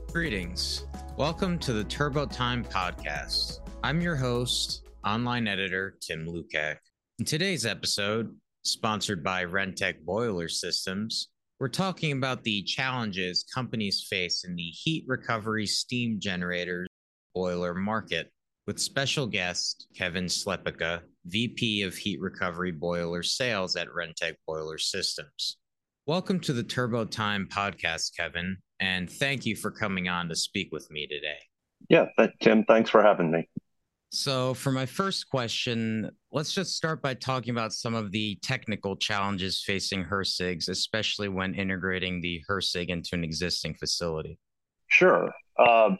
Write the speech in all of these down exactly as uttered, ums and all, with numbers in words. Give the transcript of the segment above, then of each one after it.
Greetings. Welcome to the Turbo Time Podcast. I'm your host, online editor Tim Lukac. In today's episode, sponsored by Rentec Boiler Systems, we're talking about the challenges companies face in the heat recovery steam generators boiler market with special guest Kevin Slepica, V P of Heat Recovery Boiler Sales at Rentec Boiler Systems. Welcome to the Turbo Time Podcast, Kevin, and thank you for coming on to speak with me today. Yeah, th- Tim, thanks for having me. So for my first question, let's just start by talking about some of the technical challenges facing HRSGs, especially when integrating the HRSG into an existing facility. Sure. Uh,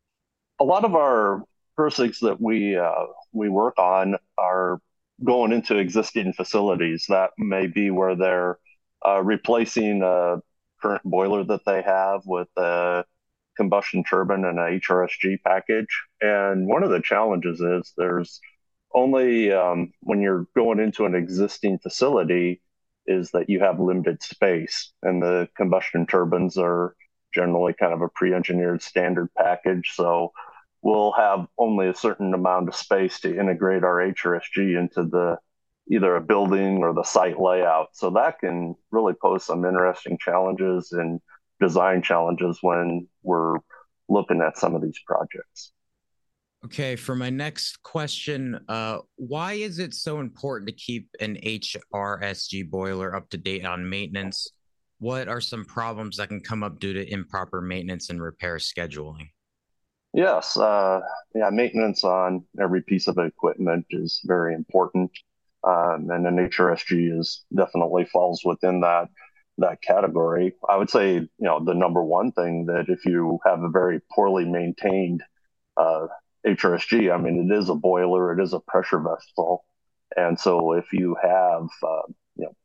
a lot of our HRSGs that we uh, we work on are going into existing facilities. That may be where they're uh, replacing a current boiler that they have with a combustion turbine and a H R S G package. And one of the challenges is there's only, um, when you're going into an existing facility, is that you have limited space. And the combustion turbines are generally kind of a pre-engineered standard package. So we'll have only a certain amount of space to integrate our H R S G into the either a building or the site layout. So that can really pose some interesting challenges and design challenges when we're looking at some of these projects. Okay, for my next question, uh, why is it so important to keep an H R S G boiler up to date on maintenance? What are some problems that can come up due to improper maintenance and repair scheduling? Yes, uh, yeah, maintenance on every piece of equipment is very important. Um, and an H R S G is definitely falls within that that category. I would say, you know, the number one thing that if you have a very poorly maintained uh, H R S G, I mean, it is a boiler, it is a pressure vessel, and so if you have, uh, you know,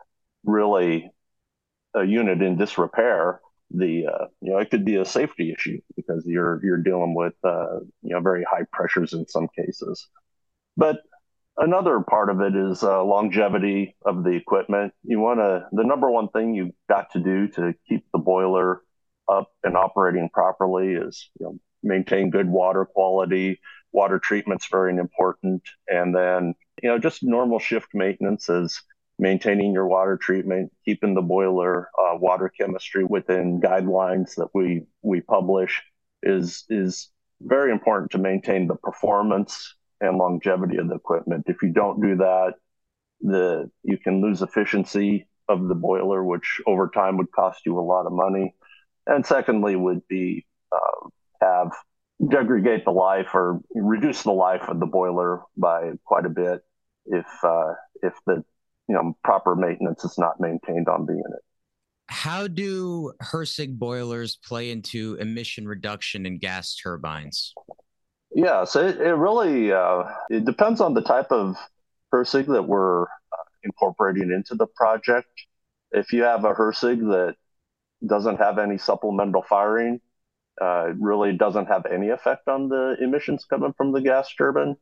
really a unit in disrepair, the uh, you know, it could be a safety issue because you're you're dealing with uh, you know, very high pressures in some cases. But another part of it is uh, longevity of the equipment. You want to, the number one thing you've got to do to keep the boiler up and operating properly is, you know, maintain good water quality. Water treatment's very important. And then, you know, just normal shift maintenance is maintaining your water treatment, keeping the boiler uh, water chemistry within guidelines that we we publish is is very important to maintain the performance and longevity of the equipment. If you don't do that, the you can lose efficiency of the boiler, which over time would cost you a lot of money. And secondly, would be uh, have degrade the life or reduce the life of the boiler by quite a bit if uh, if the you know proper maintenance is not maintained on the unit. How do HRSG boilers play into emission reduction in gas turbines? Yeah, so it, it really uh, it depends on the type of HRSG that we're uh, incorporating into the project. If you have a HRSG that doesn't have any supplemental firing, uh, it really doesn't have any effect on the emissions coming from the gas turbine.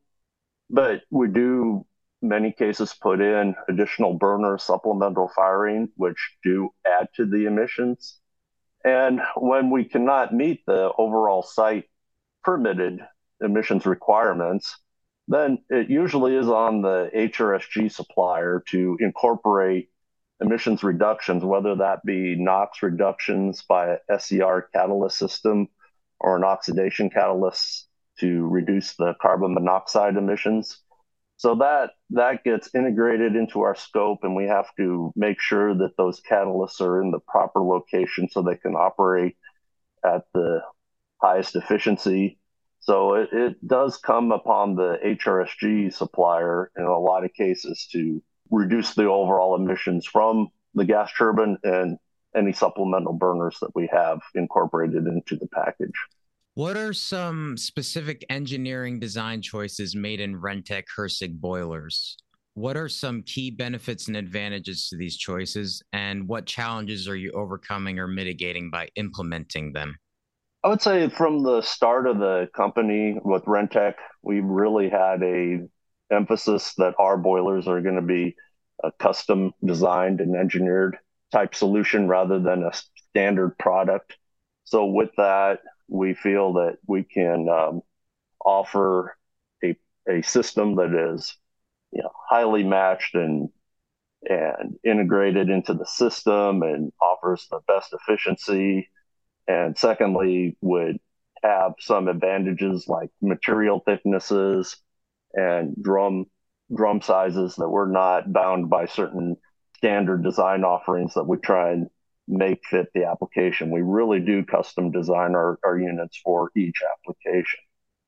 But we do, many cases, put in additional burner supplemental firing, which do add to the emissions. And when we cannot meet the overall site permitted emissions requirements, then it usually is on the H R S G supplier to incorporate emissions reductions, whether that be NOx reductions by a S C R catalyst system or an oxidation catalyst to reduce the carbon monoxide emissions. So that that gets integrated into our scope, and we have to make sure that those catalysts are in the proper location so they can operate at the highest efficiency. So it, it does come upon the H R S G supplier in a lot of cases to reduce the overall emissions from the gas turbine and any supplemental burners that we have incorporated into the package. What are some specific engineering design choices made in Rentec HRSG boilers? What are some key benefits and advantages to these choices, and what challenges are you overcoming or mitigating by implementing them? I would say from the start of the company with Rentec, we really had a emphasis that our boilers are going to be a custom designed and engineered type solution rather than a standard product. So with that, we feel that we can um, offer a, a system that is, you know, highly matched and and integrated into the system and offers the best efficiency. And secondly, would have some advantages like material thicknesses and drum drum sizes that we're not bound by certain standard design offerings that we try and make fit the application. We really do custom design our, our units for each application.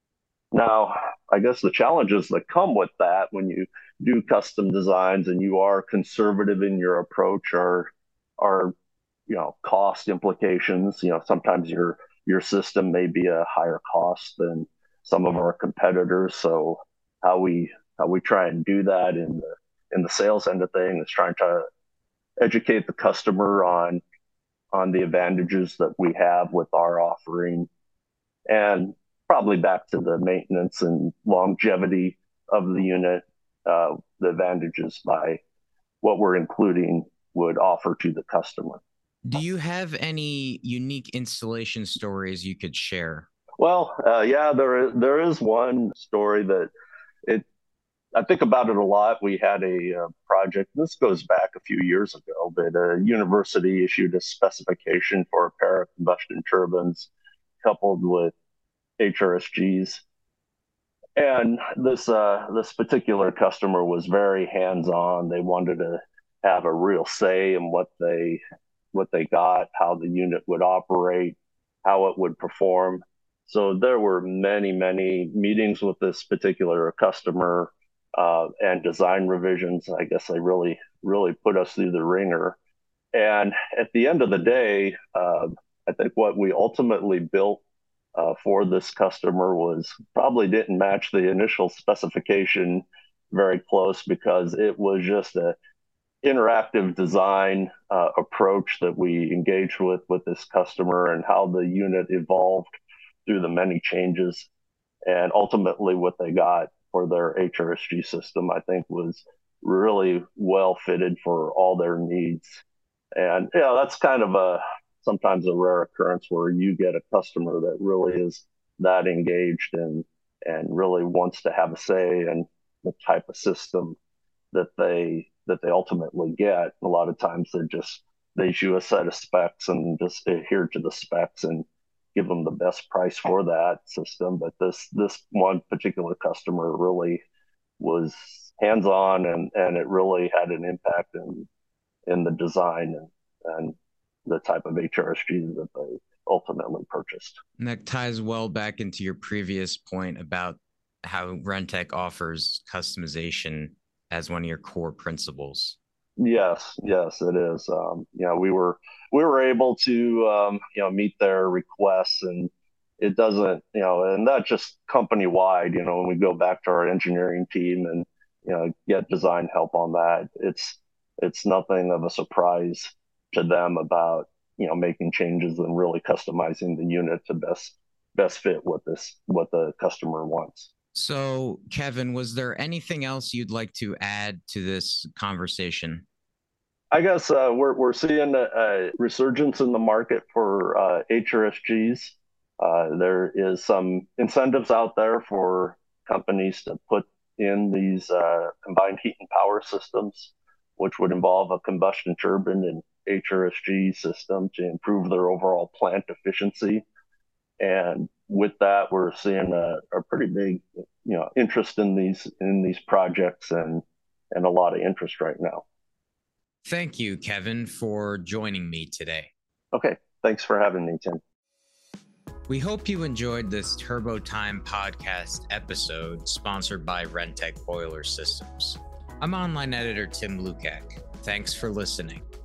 Now, I guess the challenges that come with that when you do custom designs and you are conservative in your approach are, are you know, cost implications. You know, sometimes your your system may be a higher cost than some of our competitors. So how we how we try and do that in the in the sales end of things is trying to educate the customer on on the advantages that we have with our offering, and probably back to the maintenance and longevity of the unit, uh, the advantages by what we're including would offer to the customer. Do you have any unique installation stories you could share? Well, uh, yeah, there is, there is one story that it, I think about it a lot. We had a uh, project, this goes back a few years ago, but a university issued a specification for a pair of combustion turbines coupled with H R S Gs. And this uh, this particular customer was very hands-on. They wanted to have a real say in what they what they got, how the unit would operate, how it would perform. So there were many, many meetings with this particular customer uh, and design revisions. I guess they really, really put us through the ringer. And at the end of the day, uh, I think what we ultimately built uh, for this customer was probably didn't match the initial specification very close, because it was just a interactive design uh, approach that we engaged with with this customer, and how the unit evolved through the many changes. And ultimately what they got for their H R S G system, I think, was really well fitted for all their needs. And yeah, that's kind of a sometimes a rare occurrence where you get a customer that really is that engaged and and really wants to have a say in the type of system that they that they ultimately get. A lot of times they just they issue a set of specs and just adhere to the specs and give them the best price for that system. But this this one particular customer really was hands-on, and and it really had an impact in in the design and and the type of H R S G that they ultimately purchased. And that ties well back into your previous point about how Rentec offers customization as one of your core principles. Yes, yes, it is. Um, you know, we were we were able to um, you know meet their requests, and it doesn't you know, and not just company wide. You know, when we go back to our engineering team and you know get design help on that, it's it's nothing of a surprise to them about you know making changes and really customizing the unit to best best fit what this what the customer wants. So, Kevin, was there anything else you'd like to add to this conversation? I guess uh, we're we're seeing a, a resurgence in the market for uh, H R S Gs. Uh, there is some incentives out there for companies to put in these uh, combined heat and power systems, which would involve a combustion turbine and H R S G system to improve their overall plant efficiency. And with that, we're seeing a, a pretty big, you know, interest in these in these projects, and and a lot of interest right now. Thank you, Kevin, for joining me today. Okay, thanks for having me, Tim. We hope you enjoyed this Turbo Time podcast episode sponsored by Rentec Boiler Systems. I'm online editor Tim Lukac. Thanks for listening.